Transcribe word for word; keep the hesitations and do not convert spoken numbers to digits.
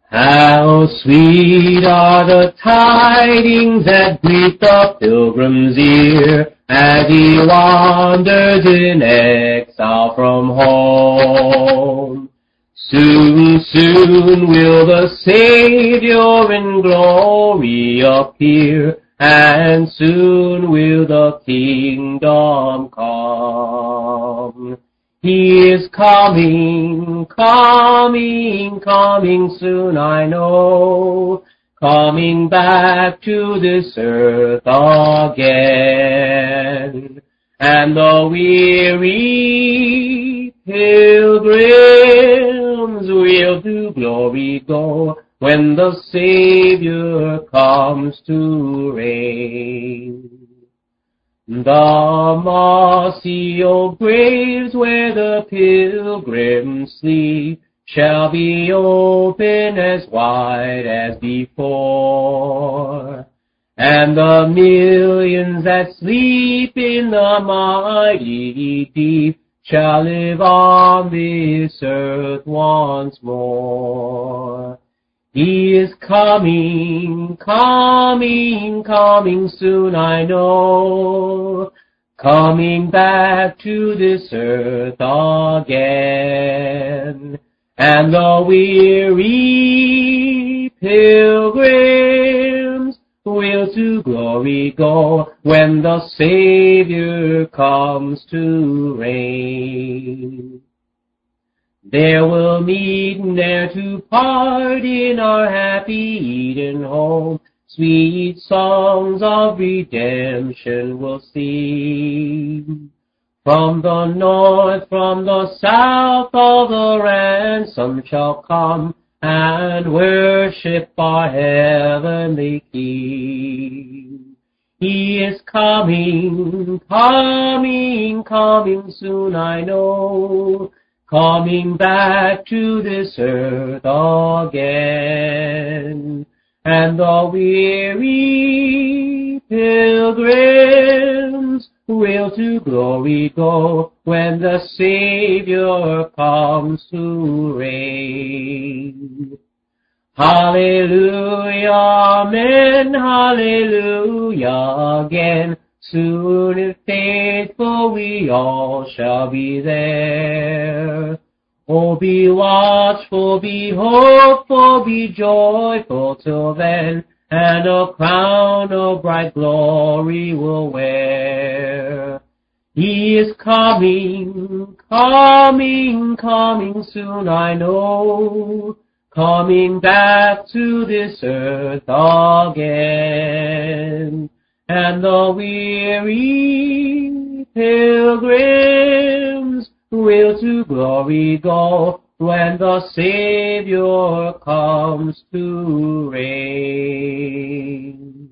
How sweet are the tidings that greet the pilgrim's ear as he wanders in exile from home. Soon, soon will the Savior in glory appear, and soon will the kingdom come. He is coming, coming, coming soon, I know, coming back to this earth again. And the weary pilgrims will to glory go when the Savior comes to reign. The mossy old graves where the pilgrims sleep shall be open as wide as before, and the millions that sleep in the mighty deep shall live on this earth once more. He is coming, coming, coming soon, I know, coming back to this earth again. And the weary pilgrims will to glory go when the Savior comes to reign. There will meet ne'er to part in our happy Eden home. Sweet songs of redemption we'll sing. From the north, from the south, all the ransom shall come and worship our heavenly King. He is coming, coming, coming soon, I know, coming back to this earth again. And the weary pilgrims will to glory go when the Savior comes to reign. Hallelujah, amen, hallelujah again. Soon and faithful we all shall be there. Oh, be watchful, be hopeful, be joyful till then, and a crown of bright glory we'll wear. He is coming, coming, coming soon, I know, coming back to this earth again. And the weary pilgrims will to glory go when the Savior comes to reign.